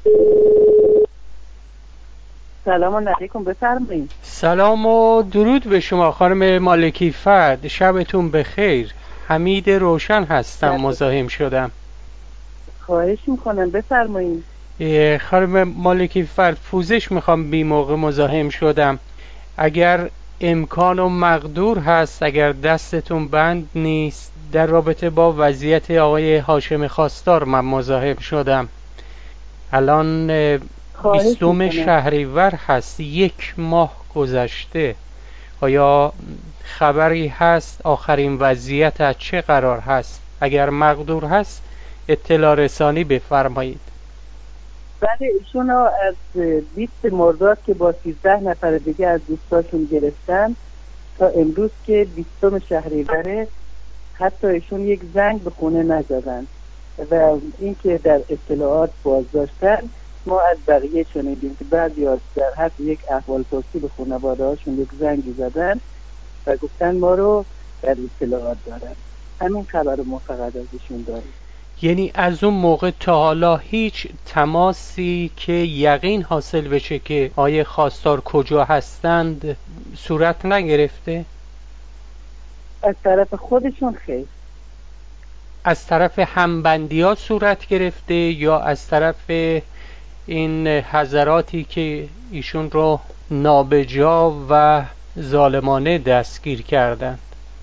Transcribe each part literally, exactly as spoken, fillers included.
سلام علیکم، بفرمایید. سلام و درود به شما خانم مالکی فرد، شبتون بخیر. حمید روشن هستم، مزاحم شدم. خواهش میکنم بفرمایید. خانم مالکی فرد، پوزش میخوام بی موقع مزاحم شدم. اگر امکان و مقدور هست، اگر دستتون بند نیست، در رابطه با وضعیت آقای هاشم خواستار من مزاحم شدم. الان بیستم شهریور هست، یک ماه گذشته. آیا خبری هست آخرین وضعیت از چه قرار هست؟ اگر مقدور هست اطلاع رسانی بفرمایید. بله، ایشون از بیست مرداد که با سیزده نفر دیگه از دوستاشون گرفتن تا امروز که بیستم شهریوره حتی ایشون یک زنگ به خونه نزدن و اینکه در اطلاعات بازداشتن ما از بقیه شنیدیم که بعضی در حد یک احوال پرسی به خانواده هاشون یک زنگی زدن و گفتن ما رو در اطلاعات دارن. همین خبر رو ما فقط از ایشون داریم. یعنی از اون موقع تا حالا هیچ تماسی که یقین حاصل بشه که آیه خواستار کجا هستند صورت نگرفته؟ از طرف خودشون خیر. از طرف همبندی ها صورت گرفته یا از طرف این حضراتی که ایشون رو نابجا و ظالمانه دستگیر کردند؟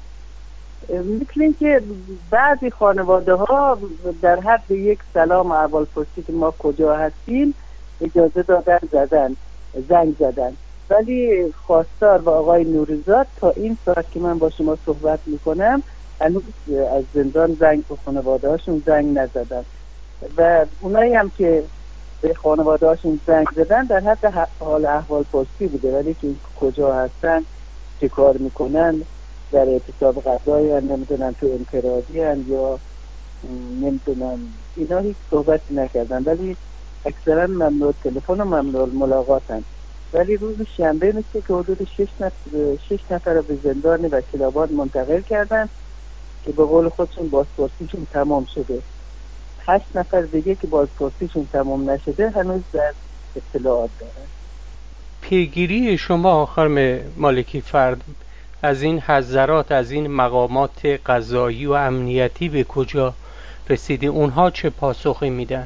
مثل این که بعضی خانواده ها در حد یک سلام و احوال پرسی که ما کجا هستیم اجازه دادن زدن زنگ زدن، ولی خواستار و آقای نوریزاد تا این ساعت که من با شما صحبت میکنم هنوز از زندان زنگ به خانواده هاشون زنگ نزدن و اونایی هم که به خانواده هاشون زنگ زدن در حد حال احوال پرسی بوده، ولی که کجا هستن، چه کار میکنن، در اعتصاب غذایی هن، نمیدونن تو انفرادی هن یا نمیدونن، اینا هیچ صحبتی نکردن، ولی اکثرا ممنوع تلفن و ممنوع ملاقات هن. ولی روز شنبه مثل که حدود شش نفر, شش نفر به زندان وکیل آباد منتقل کردن که به قول خودشون بازپرسیشون تمام شده. هشت نفر دیگه که بازپرسیشون تمام نشده هنوز در اطلاعات دارن. پیگیری شما خانم مالکی فرد از این حضرات، از این مقامات قضایی و امنیتی به کجا رسیدی؟ اونها چه پاسخی میدن؟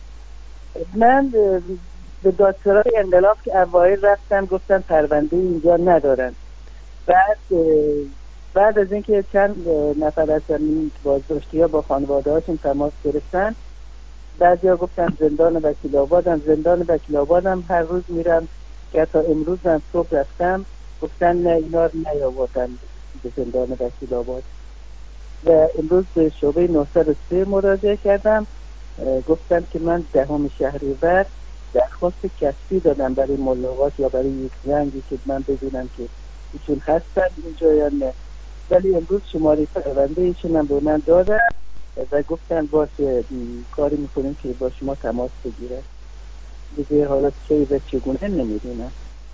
من به دادسرای انقلاب که اوایل رفتم گفتن پرونده اینجا ندارن. بعد بعد از اینکه چند نفر از این بازداشتی ها با خانواده هاشون تماس گرفتن، بعضی ها گفتن زندان وکیل آبادم. زندان وکیل آبادم هر روز میرم که تا امروز هم صبح رفتم گفتن نه اینا رو نیاوردن به زندان وکیل آباد. و امروز به شعبه نهصد و سه مراجعه کردم، گفتن که من دهم شهریور درخواست کسبی دادم برای ملاقات یا برای یک زنگی که من بدونم که ایشون هستن اینجا یا نه، ولی امروز شماره پرونده ایشون هم به من دادن و گفتن باشه کاری میکنیم که با شما تماس بگیره. دیگه حالا چه و چگونه نمیدونم.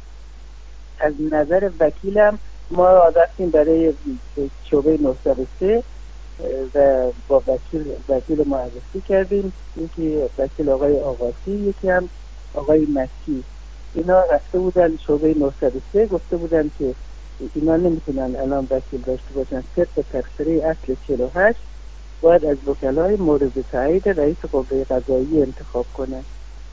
از نظر وکیلم ما رفتیم برای شعبه نهصد و سه و با وکیل وکیل معرفی کردیم، یکی وکیل آقای آقاسی، یکی هم آقای مکی. اینا رفته بودن شعبه نهصد و سه، گفته بودن که اینا نمیتونن الان وکیل داشته باشن، طبق تقصیره اصل چهل و هشت باید از وکلای مورد تایید رئیس قوه قضاییه انتخاب کنن.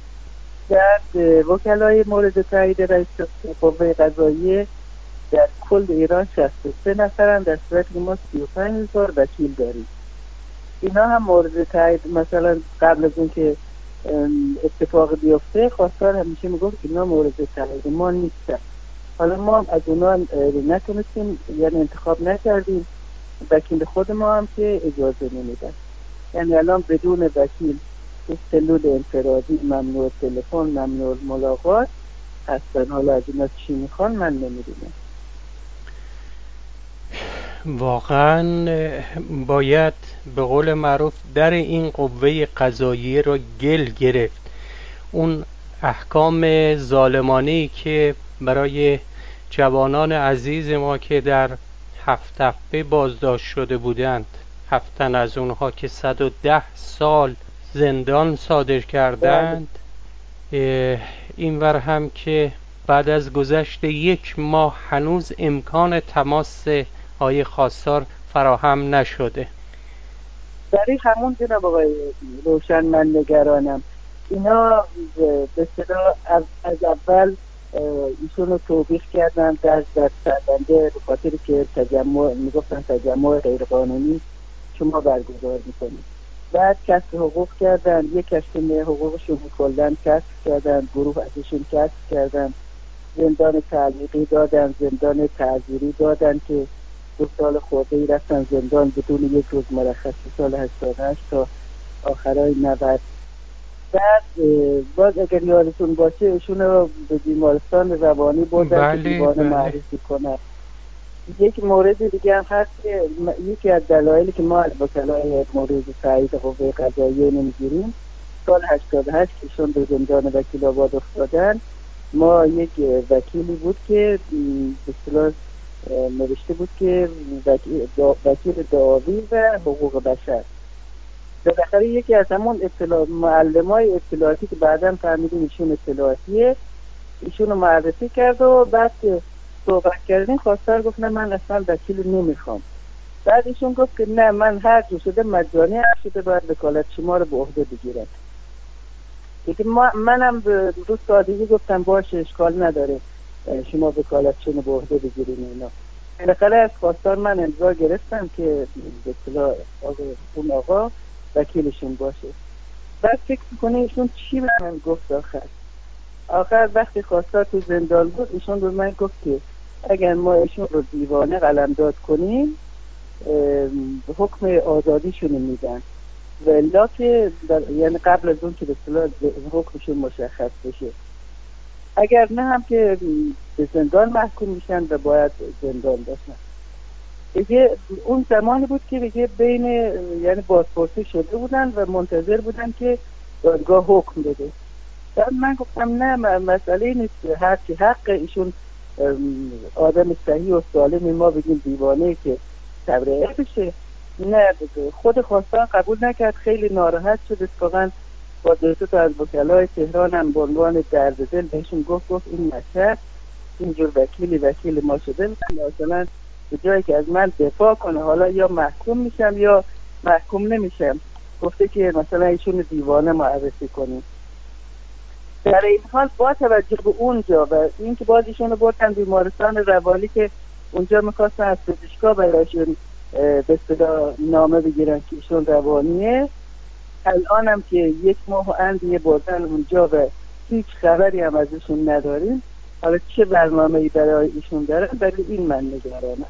بعد وکلای مورد تایید رئیس قوه قضاییه در کل ایران شصت و سه نفرن، در صورتی که ما سی و پنج هزار وکیل داریم. اینا هم مورد تایید، مثلا قبل از اون که اتفاق بیفته خواستار همیشه میگفت اینا مورد تایید ما نیستن. حالا ما از اونا نتونستیم یعنی انتخاب نکردیم، وکیل خود ما هم که اجازه نمیدن، یعنی الان بدون وکیل سلول انفرادی، ممنوع تلفن، ممنوع ملاقات هستن. حالا از اینا چی میخوان من نمیدونم. واقعا باید به قول معروف در این قوه قضاییه را گل گرفت. اون احکام ظالمانه‌ای که برای جوانان عزیز ما که در هفت هفته بازداشت شده بودند، هفتن از اونها که صد و ده سال زندان صادر کردند، اینور هم که بعد از گذشت یک ماه هنوز امکان تماس آقای خواستار فراهم نشده. برای همون جناب آقای روشن من نگرانم. اینا به اصطلاح از, از اول ایشون رو توبیخ کردن در دست پرونده به خاطر که تجمع میگفتن تجمع غیرقانونی شما برگزار میکنید. بعد کسب حقوق کردن، یک کشتیم حقوقشون کلن کسب کردن، گروه ازشون کسب کردن، زندان تعلیقی دادن، زندان تعزیری دادن که دو سال خورده ای رفتن زندان بدون یک روز مرخصی سال هشتاد و هشت تا آخرای نود. بعد باز اگر یادتون باشه ایشون رو به بیمارستان روانی بردن بله، که دیوانه بله. معرفی کنن. یک مورد دیگه هم هست که یکی از دلایلی که ما از وکلای مورد تایید قوه قضاییه نمیگیریم، سال هشتاد و هشت که ایشون به زندان وکیل آباد افتادن، ما یک وکیلی بود که به اصطلاح نوشته بود که وکیل, دا وکیل دعاوی و حقوق بشر. بالاخره یکی از همون اطلاع معلمای اطلاعاتی که بعداً فهمیدیم ایشون اطلاعاتیه، ایشون رو معرفی کرد و بعد که صحبت کردیم خواستار گفت نه من اصلا وکیل نمیخوام. بعد ایشون گفت که نه من هر جو شده مجانی هر شده باید وکالت شما رو به عهده بگیرم. که منم به روز سادگی گفتم باشه اشکال نداره شما وکالتشون رو به عهده بگیرین. اینا بالاخره از خواستار من امضا گرفتم که به اصطلاح اون آقا وکیلشون باشه. بعد فکر میکنه ایشون چی به من گفت آخر آخر وقتی خواستار تو زندان بود ایشون به من گفت که اگر ما ایشون رو دیوانه قلمداد کنیم حکم آزادیشون میدن، ولی که یعنی قبل از اون که به اصطلاح حکمشون مشخص بشه، اگر نه هم که به زندان محکوم میشن و باید زندان باشن. دیگه اون زمانی بود که دیگه بین یعنی بازپرسی شده بودن و منتظر بودن که دادگاه حکم بده. بعد من گفتم نه مسئله نیست، هرچی حق ایشون آدم صحیح و سالم ما بگیم دیوانه که تبرئه بشه. نه خود خواستار قبول نکرد، خیلی ناراحت شد. اتفاقا با دو تا از وکلای تهران هم به عنوان درددل بهشون گفت گفت این نشه اینجور وکیلی وکیل ما شده مثلا به جایی که از من دفاع کنه حالا یا محکوم میشم یا محکوم نمیشم، گفته که مثلا ایشون دیوانه معرفی کنیم. در این حال با توجه به اونجا و این که باز ایشون رو بردن بیمارستان روانی که اونجا میخواستن از پزشکا برایشون به اصطلاح نامه بگیرن که ایشون روانیه، الان هم که یک ماه و اندیه بردن اونجا و هیچ خبری هم ازشون نداریم. حالا چه برنامه‌ای برای ایشون دارن؟ برای این من نگرانم.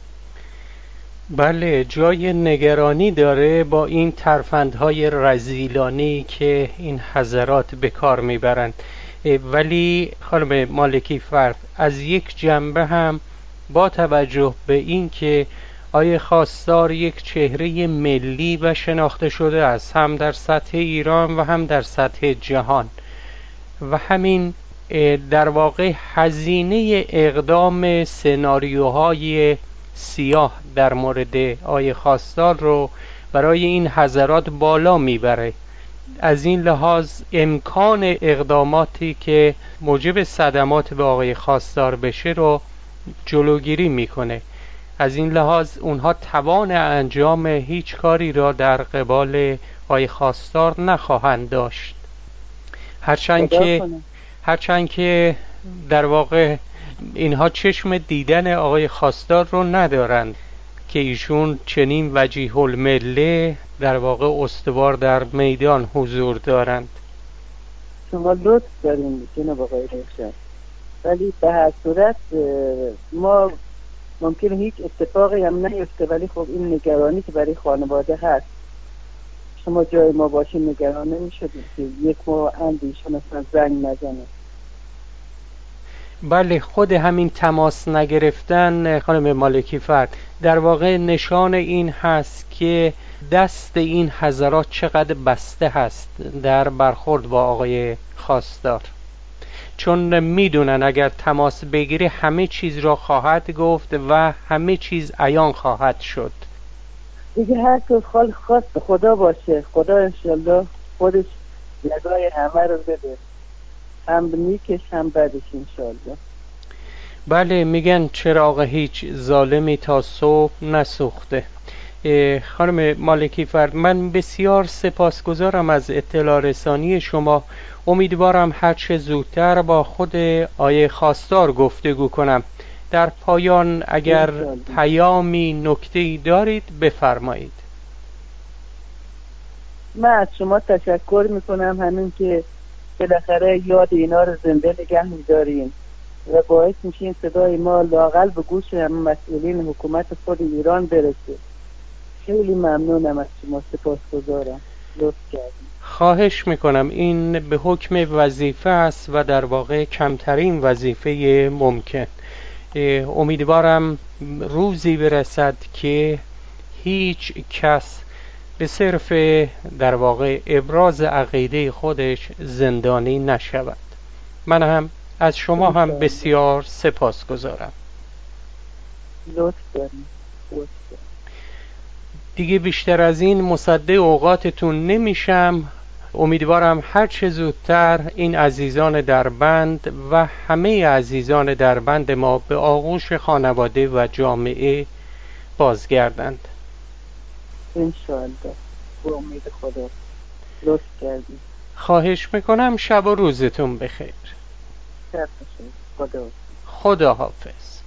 بله جای نگرانی داره با این ترفندهای رذیلانه‌ای که این حضرات به کار میبرند. ولی خانم مالکی فرد از یک جنبه هم با توجه به این که آقای خواستار یک چهره ملی و شناخته شده است هم در سطح ایران و هم در سطح جهان و همین در واقع هزینه اقدام سناریوهای سیاه در مورد آقای خواستار رو برای این حضرات بالا میبره. از این لحاظ امکان اقداماتی که موجب صدمات به آقای خواستار بشه رو جلوگیری میکنه. از این لحاظ اونها توان انجام هیچ کاری را در قبال آقای خواستار نخواهند داشت، هرچند که هرچند که در واقع اینها چشم دیدن آقای خواستار رو ندارند که ایشون چنین وجیه المله در واقع استوار در میدان حضور دارند. شما لطف دارین جناب آقای روشن، ولی به هر صورت ما ممکنه هیچ اتفاقی هم نیفته، ولی خب این نگرانی که برای خانواده هست، شما جای ما باشین نگران نمی‌شدید که یک ماه اندیشون اصلا زنگ نزنه. بله خود همین تماس نگرفتن خانم مالکی فرد در واقع نشان این هست که دست این حضرات چقدر بسته هست در برخورد با آقای خواستار، چون میدونن اگر تماس بگیره همه چیز را خواهد گفت و همه چیز عیان خواهد شد. دیگه هر که خال خواست خدا باشه، خدا انشالله خودش جزای همه رو بده. هم نیکش هم بدش انشالله. بله، میگن چراغ هیچ ظالمی تا صبح نسوخته. خانم مالکی فرد، من بسیار سپاسگزارم از اطلاع رسانی شما. امیدوارم هر چه زودتر با خود آیه خواستار گفتگو کنم. در پایان اگر پیامی نکته‌ای دارید بفرمایید. من از شما تشکر میکنم، همین که بالاخره یاد اینا رو زنده نگه میدارین و باعث میشین صدای ما لااقل به گوش همه مسئولین حکومت خود ایران برسه. خیلی ممنونم از شما، سپاسگزارم، لطف کردین. خواهش میکنم، این به حکم وظیفه است و در واقع کمترین وظیفه ممکن. امیدوارم روزی برسد که هیچ کس به صرف در واقع ابراز عقیده خودش زندانی نشود. من هم از شما هم بسیار سپاسگزارم. لطف داریم. دیگه بیشتر از این مصدق اوقاتتون نمیشم. امیدوارم هر چه زودتر این عزیزان در بند و همه عزیزان در بند ما به آغوش خانواده و جامعه بازگردند. انشاءالله، به امید خدا. لطف کردید. خواهش میکنم. شب و روزتون بخیر. شب بخیر. خدا خدا حافظ.